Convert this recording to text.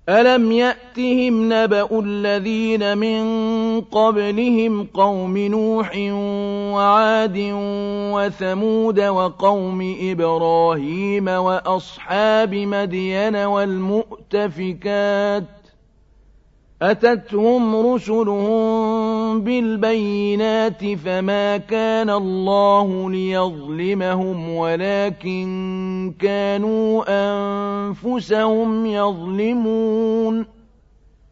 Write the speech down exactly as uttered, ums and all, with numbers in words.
أَلَمْ يَأْتِهِمْ نَبَأُ الَّذِينَ مِن قَبْلِهِمْ قَوْمِ نُوحٍ وَعَادٍ وَثَمُودَ وَقَوْمِ إِبْرَاهِيمَ وَأَصْحَابِ مَدْيَنَ وَالْمُؤْتَفِكَاتِ ۚ أَتَتْهُمْ رُسُلُهُم بِالْبَيِّنَاتِ فَمَا كَانَ اللَّهُ لِيَظْلِمَهُمْ وَلَٰكِن كَانُوا أَنفُسَهُمْ يَظْلِمُونَ